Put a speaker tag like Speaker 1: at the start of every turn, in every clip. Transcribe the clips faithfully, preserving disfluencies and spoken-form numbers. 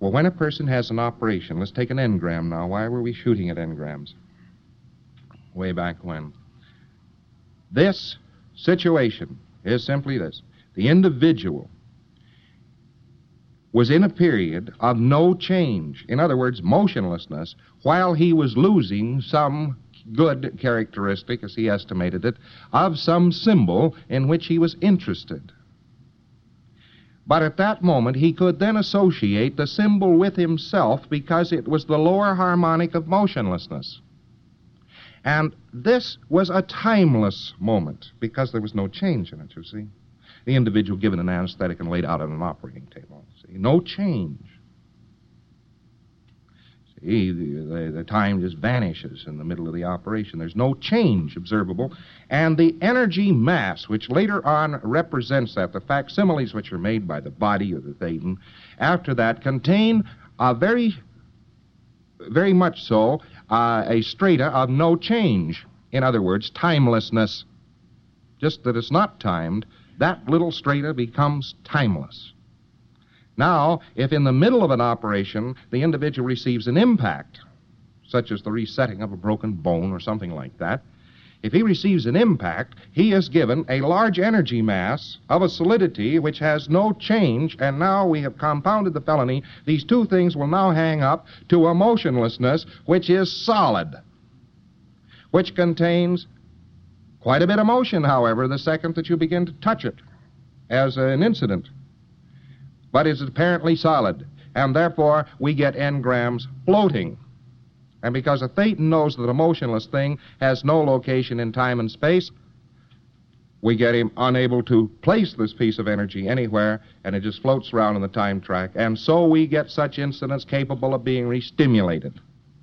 Speaker 1: Well, when a person has an operation, let's take an engram now. Why were we shooting at engrams? Way back when. This situation is simply this. The individual was in a period of no change, in other words, motionlessness, while he was losing some good characteristic, as he estimated it, of some symbol in which he was interested. But at that moment, he could then associate the symbol with himself because it was the lower harmonic of motionlessness. And this was a timeless moment because there was no change in it, you see. The individual given an anesthetic and laid out on an operating table. See, no change. See, the, the, the time just vanishes in the middle of the operation. There's no change observable. And the energy mass, which later on represents that, the facsimiles which are made by the body of the Thetan, after that contain a very, very much so, uh, a strata of no change. In other words, timelessness. Just that it's not timed, that little strata becomes timeless. Now, if in the middle of an operation the individual receives an impact, such as the resetting of a broken bone or something like that, if he receives an impact, he is given a large energy mass of a solidity which has no change, and now we have compounded the felony. These two things will now hang up to a motionlessness which is solid, which contains quite a bit of motion, however, the second that you begin to touch it as an incident. But it's apparently solid, and therefore we get engrams floating. And because a Thetan knows that a motionless thing has no location in time and space, we get him unable to place this piece of energy anywhere, and it just floats around in the time track. And so we get such incidents capable of being re-stimulated.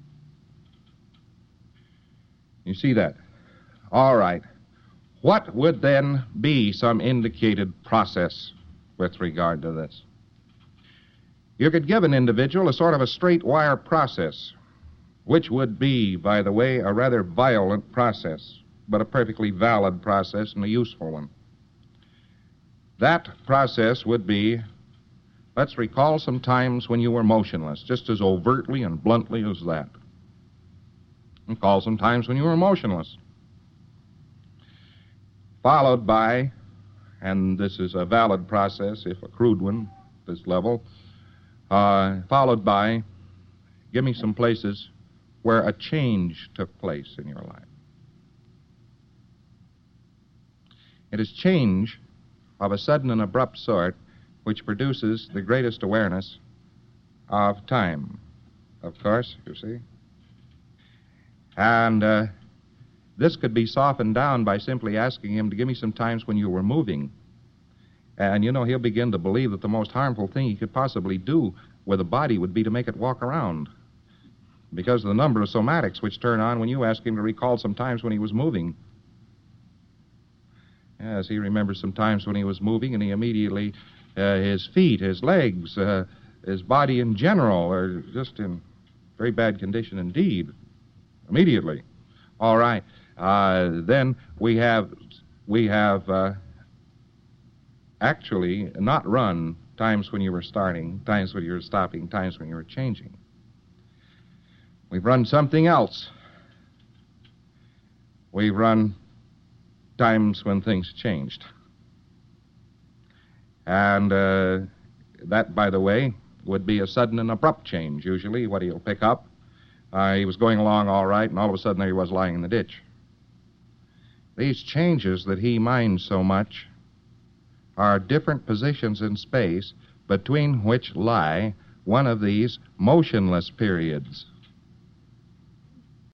Speaker 1: You see that? All right. What would then be some indicated process with regard to this? You could give an individual a sort of a straight wire process, which would be, by the way, a rather violent process, but a perfectly valid process and a useful one. That process would be, let's recall some times when you were motionless, just as overtly and bluntly as that. And call some times when you were motionless. Followed by, and this is a valid process, if a crude one, this level, uh, followed by, give me some places where a change took place in your life. It is change of a sudden and abrupt sort which produces the greatest awareness of time, of course, you see. And uh, this could be softened down by simply asking him to give me some times when you were moving. And, you know, he'll begin to believe that the most harmful thing he could possibly do with a body would be to make it walk around, because of the number of somatics which turn on when you ask him to recall some times when he was moving. Yes, he remembers some times when he was moving, and he immediately, uh, his feet, his legs, uh, his body in general are just in very bad condition indeed, immediately. All right. Uh, then we have, we have uh, actually not run times when you were starting, times when you were stopping, times when you were changing. We've run something else. We've run times when things changed. And uh, that, by the way, would be a sudden and abrupt change, usually, what he'll pick up. Uh, he was going along all right, and all of a sudden there he was lying in the ditch. These changes that he minds so much are different positions in space between which lie one of these motionless periods.